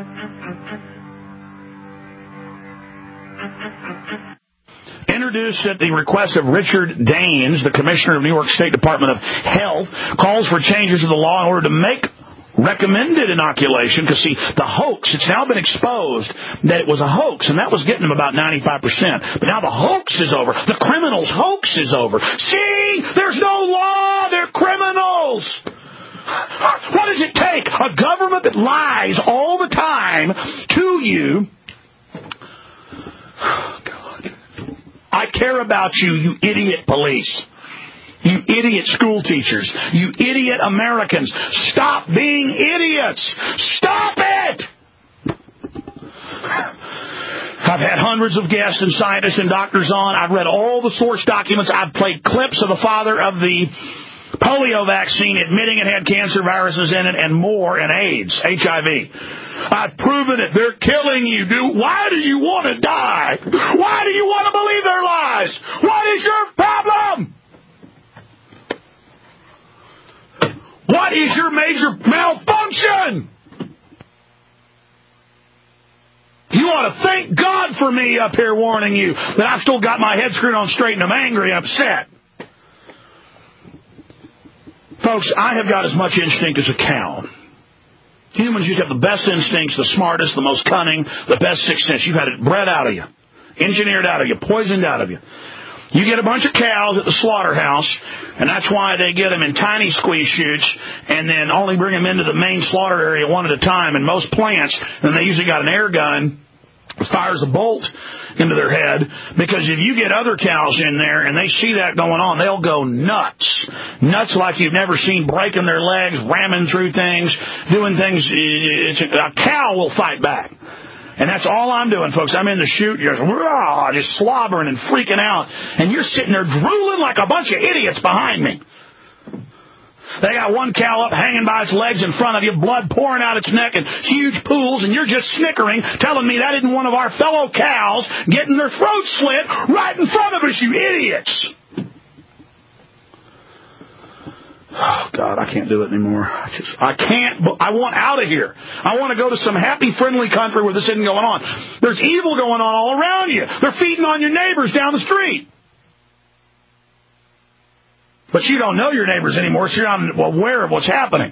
Introduced at the request of Richard Daines, the Commissioner of New York State Department of Health, calls for changes to the law in order to make recommended inoculation, because, see, the hoax, it's now been exposed that it was a hoax, and that was getting them about ninety-five percent. But now the hoax is over. The criminals' hoax is over. See? There's no law. They're criminals. What does it take? A government that lies all the time to you. Oh, God. I care about you, you idiot police. You idiot school teachers. You idiot Americans. Stop being idiots. Stop it! I've had hundreds of guests and scientists and doctors on. I've read all the source documents. I've played clips of the father of the polio vaccine admitting it had cancer viruses in it and more, and AIDS, H I V. I've proven it. They're killing you. Do why do you want to die? Why do you want to believe their lies? What is your problem? What is your major malfunction? You ought to thank God for me up here warning you that I've still got my head screwed on straight and I'm angry and upset. Folks, I have got as much instinct as a cow. Humans used to have the best instincts, the smartest, the most cunning, the best sixth sense. You've had it bred out of you, engineered out of you, poisoned out of you. You get a bunch of cows at the slaughterhouse, and that's why they get them in tiny squeeze chutes and then only bring them into the main slaughter area one at a time. In most plants, and they usually got an air gun that fires a bolt into their head, because if you get other cows in there and they see that going on, they'll go nuts. Nuts like you've never seen, breaking their legs, ramming through things, doing things. It's a, a cow will fight back. And that's all I'm doing, folks. I'm in the chute, you're just slobbering and freaking out, and you're sitting there drooling like a bunch of idiots behind me. They got one cow up hanging by its legs in front of you, blood pouring out its neck in huge pools, and you're just snickering, telling me that isn't one of our fellow cows getting their throats slit right in front of us, you idiots. Oh, God, I can't do it anymore. I just, I can't, I want out of here. I want to go to some happy, friendly country where this isn't going on. There's evil going on all around you. They're feeding on your neighbors down the street. But you don't know your neighbors anymore, so you're not aware of what's happening.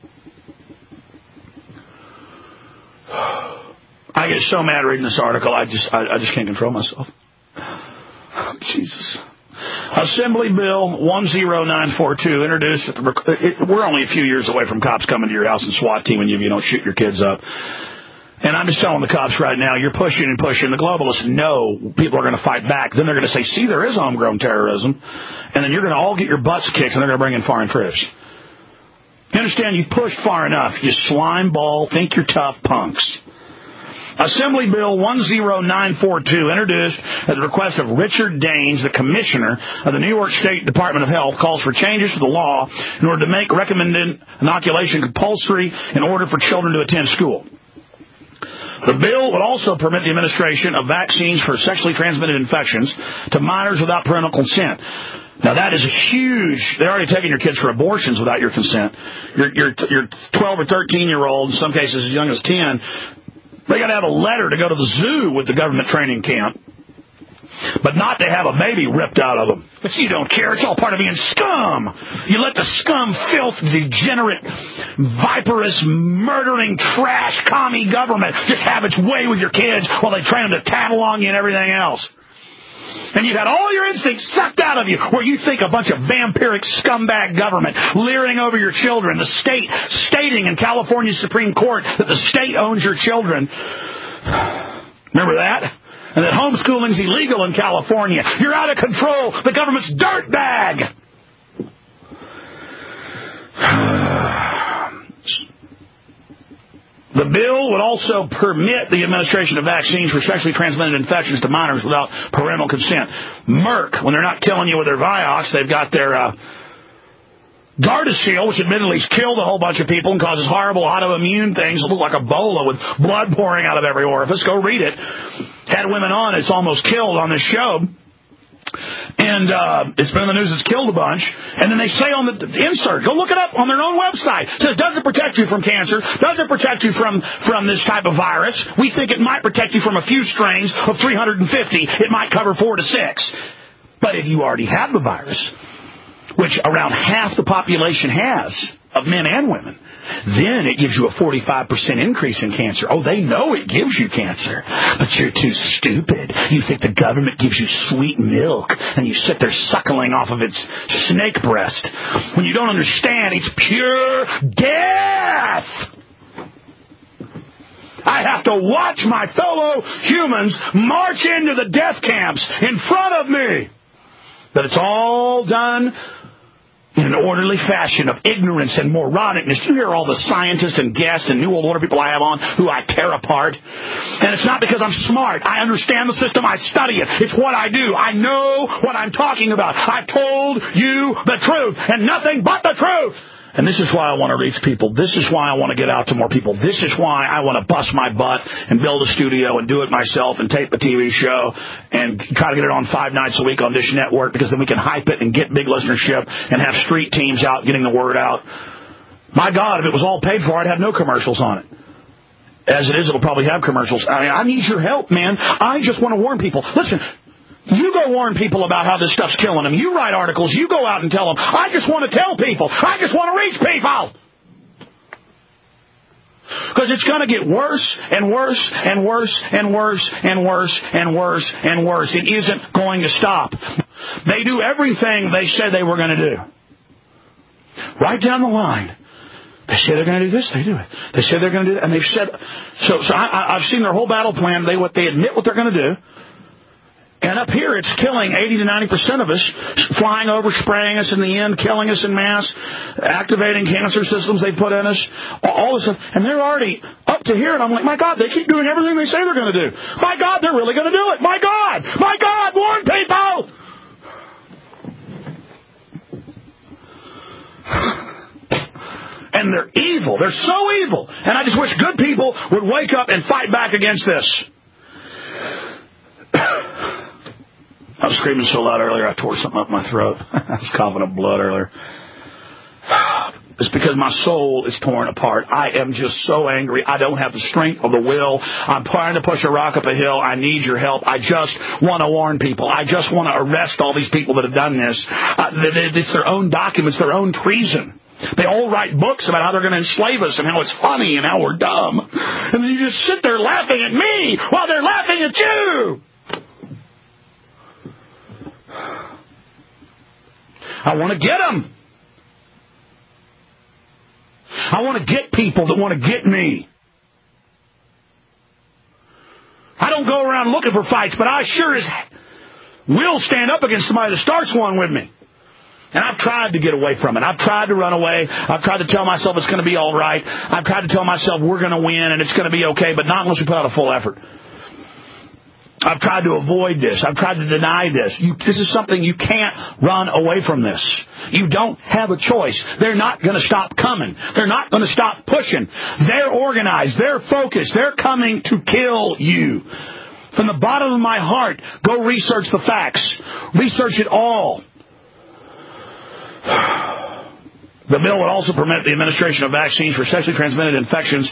I get so mad reading this article, I just I, I just can't control myself. Oh, Jesus. Assembly Bill one oh nine four two, introduced, at the, it, we're only a few years away from cops coming to your house and SWAT teaming you if you don't shoot your kids up. And I'm just telling the cops right now, you're pushing and pushing. The globalists know people are going to fight back. Then they're going to say, see, there is homegrown terrorism. And then you're going to all get your butts kicked, and they're going to bring in foreign troops. You understand? You've pushed far enough. You slime ball, think you're tough punks. Assembly Bill one oh nine four two, introduced at the request of Richard Daines, the Commissioner of the New York State Department of Health, calls for changes to the law in order to make recommended inoculation compulsory in order for children to attend school. The bill would also permit the administration of vaccines for sexually transmitted infections to minors without parental consent. Now, that is a huge... They're already taking your kids for abortions without your consent. Your, your, your twelve or thirteen-year-old, in some cases as young as ten, they got to have a letter to go to the zoo with the government training camp, but not to have a baby ripped out of them. But you don't care. It's all part of being scum. You let the scum, filth, degenerate, viperous, murdering, trash, commie government just have its way with your kids while they train them to tattle on you and everything else. And you've had all your instincts sucked out of you where you think a bunch of vampiric scumbag government leering over your children, the state stating in California Supreme Court that the state owns your children. Remember that? And that homeschooling's illegal in California. You're out of control. The government's dirtbag. The bill would also permit the administration of vaccines for sexually transmitted infections to minors without parental consent. Merck, when they're not killing you with their Vioxx, they've got their uh, Gardasil, which admittedly has killed a whole bunch of people and causes horrible autoimmune things that look like Ebola with blood pouring out of every orifice. Go read it. Had women on, it's almost killed on this show. And uh, it's been in the news, it's killed a bunch. And then they say on the, the insert, go look it up on their own website. It says, does it protect you from cancer? Does it protect you from, from this type of virus? We think it might protect you from a few strains of three hundred fifty. It might cover four to six. But if you already have the virus, which around half the population has, of men and women, then it gives you a forty-five percent increase in cancer. Oh, they know it gives you cancer, but you're too stupid. You think the government gives you sweet milk, and you sit there suckling off of its snake breast, when you don't understand it's pure death. I have to watch my fellow humans march into the death camps in front of me. But it's all done in an orderly fashion of ignorance and moronicness. You hear all the scientists and guests and New World Order people I have on who I tear apart. And it's not because I'm smart. I understand the system. I study it. It's what I do. I know what I'm talking about. I've told you the truth and nothing but the truth. And this is why I want to reach people. This is why I want to get out to more people. This is why I want to bust my butt and build a studio and do it myself and tape a T V show and try to get it on five nights a week on Dish Network, because then we can hype it and get big listenership and have street teams out getting the word out. My God, if it was all paid for, I'd have no commercials on it. As it is, it'll probably have commercials. I mean, I need your help, man. I just want to warn people. Listen, you go warn people about how this stuff's killing them. You write articles. You go out and tell them. I just want to tell people. I just want to reach people. Because it's going to get worse and worse and worse and worse and worse and worse and worse. It isn't going to stop. They do everything they said they were going to do. Right down the line. They say they're going to do this, they do it. They say they're going to do that, and they've said... So, so I, I've seen their whole battle plan. They what they admit what they're going to do. And up here, it's killing eighty to ninety percent of us, flying over, spraying us in the end, killing us in mass, activating cancer systems they put in us, all this stuff. And they're already up to here, and I'm like, my God, they keep doing everything they say they're going to do. My God, they're really going to do it. My God, my God, warn people! And they're evil. They're so evil. And I just wish good people would wake up and fight back against this. I was screaming so loud earlier, I tore something up my throat. I was coughing up blood earlier. It's because my soul is torn apart. I am just so angry. I don't have the strength or the will. I'm trying to push a rock up a hill. I need your help. I just want to warn people. I just want to arrest all these people that have done this. Uh, it's their own documents, their own treason. They all write books about how they're going to enslave us and how it's funny and how we're dumb. And then you just sit there laughing at me while they're laughing at you. I want to get them. I want to get people that want to get me. I don't go around looking for fights, but I sure as will stand up against somebody that starts one with me. And I've tried to get away from it. I've tried to run away. I've tried to tell myself it's going to be all right. I've tried to tell myself we're going to win and it's going to be okay, but not unless we put out a full effort. I've tried to avoid this. I've tried to deny this. You, this is something you can't run away from this. You don't have a choice. They're not going to stop coming. They're not going to stop pushing. They're organized. They're focused. They're coming to kill you. From the bottom of my heart, go research the facts. Research it all. The bill would also permit the administration of vaccines for sexually transmitted infections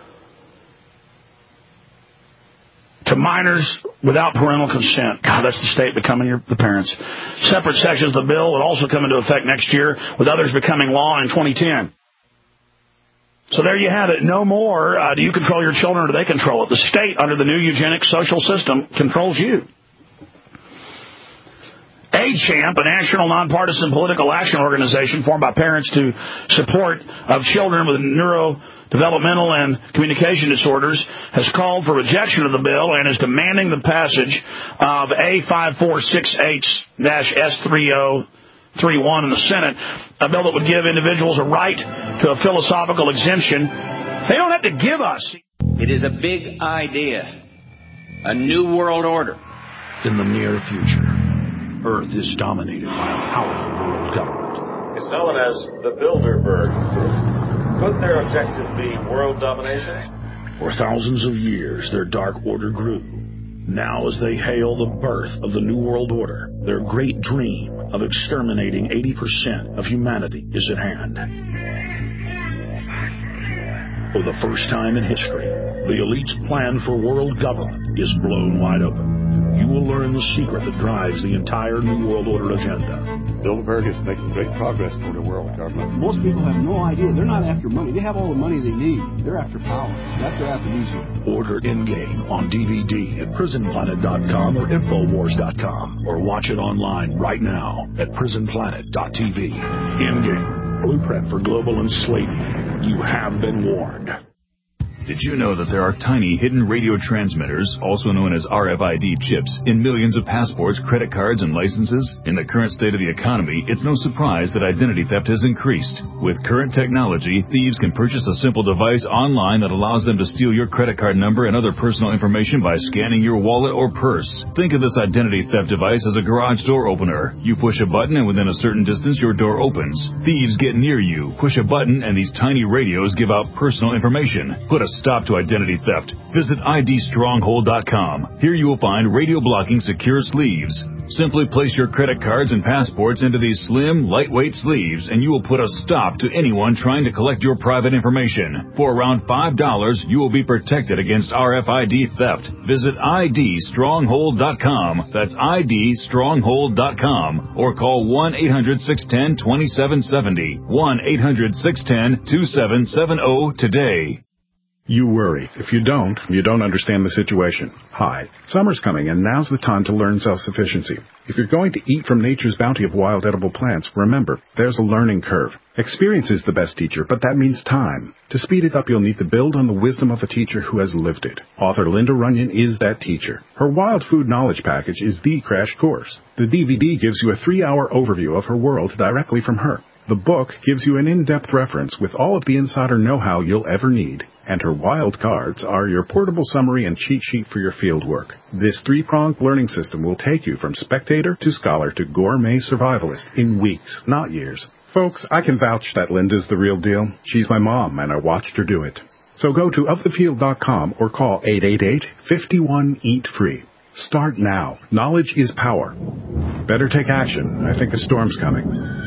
to minors without parental consent. God, that's the state becoming your, the parents. Separate sections of the bill would also come into effect next year, with others becoming law in twenty ten. So there you have it. No more uh, do you control your children or do they control it. The state, under the new eugenic social system, controls you. ACHAMP, a national nonpartisan political action organization formed by parents to support of children with neurodevelopmental and communication disorders, has called for rejection of the bill and is demanding the passage of A five four six H S three oh three one in the Senate, a bill that would give individuals a right to a philosophical exemption. They don't have to give us. It is a big idea, a new world order. In the near future, Earth is dominated by a powerful world government. It's known as the Bilderberg Group. Could their objective be world domination? For thousands of years, their dark order grew. Now, as they hail the birth of the New World Order, their great dream of exterminating eighty percent of humanity is at hand. For the first time in history, the elite's plan for world government is blown wide open. You will learn the secret that drives the entire New World Order agenda. Bilderberg is making great progress toward a world government. Most people have no idea. They're not after money. They have all the money they need. They're after power. That's their aphrodisiac. Order Endgame on D V D at prison planet dot com or infowars dot com, or watch it online right now at prison planet dot t v. Endgame, blueprint for global enslavement. You have been warned. Did you know that there are tiny hidden radio transmitters, also known as R F I D chips, in millions of passports, credit cards, and licenses? In the current state of the economy, it's no surprise that identity theft has increased. With current technology, thieves can purchase a simple device online that allows them to steal your credit card number and other personal information by scanning your wallet or purse. Think of this identity theft device as a garage door opener. You push a button and within a certain distance your door opens. Thieves get near you, push a button, and these tiny radios give out personal information. Put a stop to identity theft. Visit I D stronghold dot com. Here you will find radio blocking secure sleeves. Simply place your credit cards and passports into these slim, lightweight sleeves, and you will put a stop to anyone trying to collect your private information. For around five dollars, you will be protected against R F I D theft. Visit I D stronghold dot com. That's I D stronghold dot com. Or call one eight hundred six one zero two seven seven zero. one eight hundred six one zero two seven seven zero today. You worry. If you don't, you don't understand the situation. Hi. Summer's coming, and now's the time to learn self-sufficiency. If you're going to eat from nature's bounty of wild edible plants, remember, there's a learning curve. Experience is the best teacher, but that means time. To speed it up, you'll need to build on the wisdom of a teacher who has lived it. Author Linda Runyon is that teacher. Her Wild Food Knowledge Package is the crash course. The D V D gives you a three-hour overview of her world directly from her. The book gives you an in-depth reference with all of the insider know-how you'll ever need. And her wild cards are your portable summary and cheat sheet for your field work. This three-pronged learning system will take you from spectator to scholar to gourmet survivalist in weeks, not years. Folks, I can vouch that Linda's the real deal. She's my mom, and I watched her do it. So go to of the field dot com or call eight eight eight, five one, eat free. Start now. Knowledge is power. Better take action. I think a storm's coming.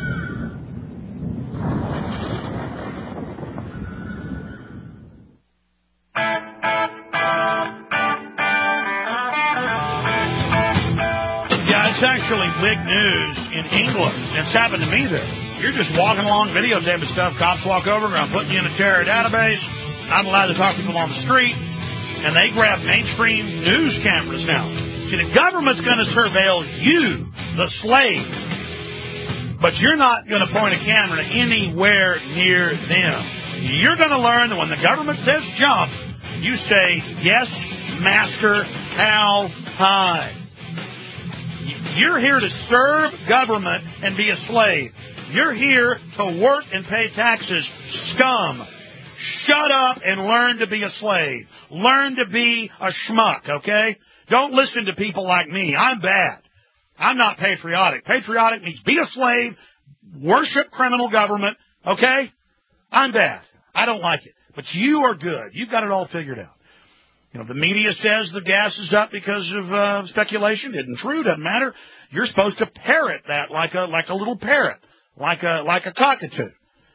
It's actually big news in England. It's happened to me there. You're just walking along, videotaping stuff. Cops walk over, going to put you in a terror database. Not allowed to talk to people on the street. And they grab mainstream news cameras now. See, the government's going to surveil you, the slave. But you're not going to point a camera anywhere near them. You're going to learn that when the government says jump, you say, yes, master, how high? You're here to serve government and be a slave. You're here to work and pay taxes. Scum. Shut up and learn to be a slave. Learn to be a schmuck, okay? Don't listen to people like me. I'm bad. I'm not patriotic. Patriotic means be a slave, worship criminal government, okay? I'm bad. I don't like it. But you are good. You've got it all figured out. You know, the media says the gas is up because of uh, speculation. Isn't true. Doesn't matter. You're supposed to parrot that like a like a little parrot, like a like a cockatoo.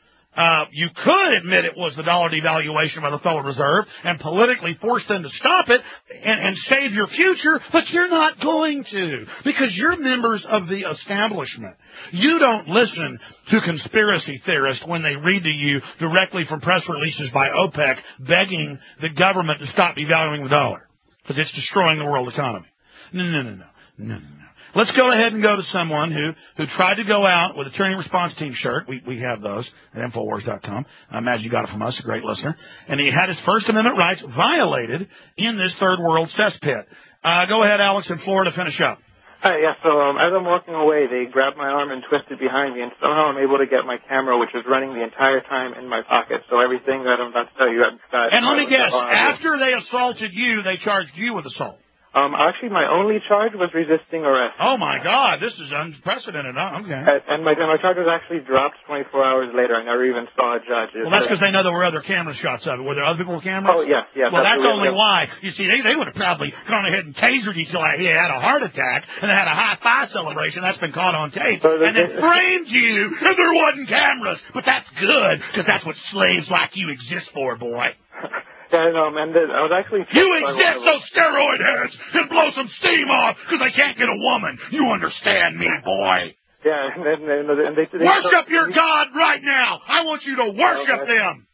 Uh, you could admit it was the dollar devaluation by the Federal Reserve and politically force them to stop it and, and save your future, but you're not going to because you're members of the establishment. You don't listen to conspiracy theorists when they read to you directly from press releases by OPEC begging the government to stop devaluing the dollar because it's destroying the world economy. No, no, no, no, no, no, no. Let's go ahead and go to someone who, who tried to go out with a Tyranny Response Team shirt. We we have those at Infowars dot com. I imagine you got it from us, a great listener. And he had his First Amendment rights violated in this third world cesspit. Uh, go ahead, Alex, in Florida, finish up. Hi, yeah, so um, as I'm walking away, they grabbed my arm and twisted behind me, and somehow I'm able to get my camera, which was running the entire time, in my pocket. So everything that I'm about to tell you, I've got... And let me guess, after they assaulted you, they charged you with assault. Um, actually, my only charge was resisting arrest. Oh, my God. This is unprecedented. Oh, okay. And, and, my, and my charge was actually dropped twenty-four hours later. I never even saw a judge. Well, that's because they know there were other camera shots of it. Were there other people with cameras? Oh, yes, yes. Well, that's only why. You see, they, they would have probably gone ahead and tasered you till he had a heart attack and they had a high-five celebration. That's been caught on tape. So and then framed you and there wasn't cameras. But that's good because that's what slaves like you exist for, boy. Yeah, no, man, I was actually... You exist those steroid heads and blow some steam off because they can't get a woman. You understand me, boy. Yeah, and, and, and they... they worship your God right now. I want you to worship okay. them.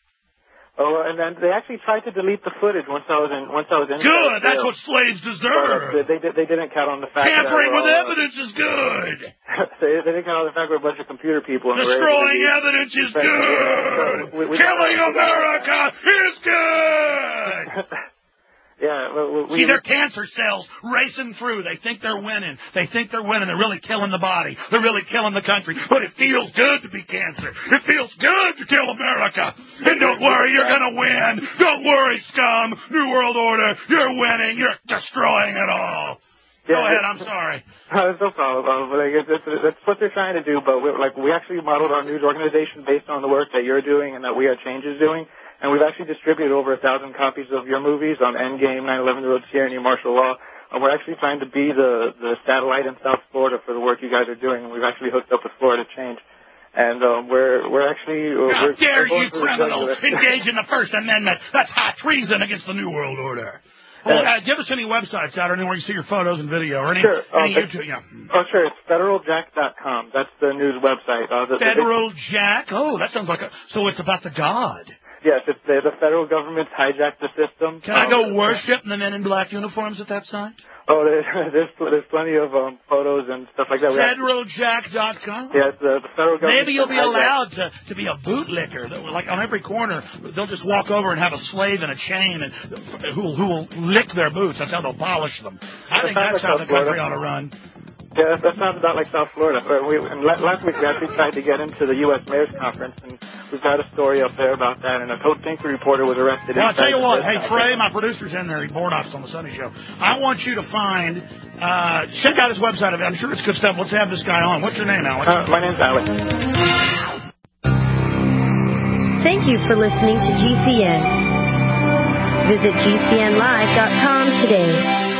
Oh, and then they actually tried to delete the footage once I was in. Once I was in. Good. That's what slaves deserve. But they, they they didn't count on the fact. Tampering that with uh, evidence is good. they, they didn't count on the fact we're a bunch of computer people. And destroying evidence is good. We, we, Killing we, America is good. Yeah, we, we, see their cancer cells racing through. They think they're winning. They think they're winning. They're really killing the body. They're really killing the country. But it feels good to be cancer. It feels good to kill America. And don't worry, you're going to win. Don't worry, scum. New World Order. You're winning. You're destroying it all. Yeah, Go ahead. I'm sorry. Uh, no problem. Uh, like, it's, it's, it's what they're trying to do. But we're, like we actually modeled our news organization based on the work that you're doing and that We Are Change is doing. And we've actually distributed over a thousand copies of your movies on Endgame, nine eleven, The Road to Tyranny, martial law. And we're actually trying to be the, the satellite in South Florida for the work you guys are doing. And we've actually hooked up with Florida Change. And um, we're we're actually... How we're, dare we're you criminals engage in the First Amendment? That's high treason against the New World Order. Well, uh, give us any websites out or anywhere you see your photos and video or any, sure. any um, YouTube. Yeah. Oh, sure. It's federal jack dot com. That's the news website. Uh, the, Federal Jack? Oh, that sounds like a... So it's about the God. Yes, it's the, the federal government's hijacked the system. Can um, I go worship the men in black uniforms at that site? Oh, there's there's, there's plenty of um, photos and stuff like that. Federal Jack dot com? Yeah, the, the federal government. Maybe you'll be allowed to, to be a bootlicker. Like on every corner, they'll just walk over and have a slave in a chain and who who will lick their boots. That's how they'll polish them. I think that's how the country ought to run. Yeah, that sounds about like South Florida. We, and last week we actually tried to get into the U S Mayor's Conference, and we've got a story up there about that, and a Toad Tinker reporter was arrested. Well, I'll tell you what. Hey, Trey, my producer's in there. He board ops on the Sunday Show. I want you to find, uh, check out his website. I'm sure it's good stuff. Let's have this guy on. What's your name, Alex? Uh, my name's Alex. Thank you for listening to G C N. Visit G C N live dot com today.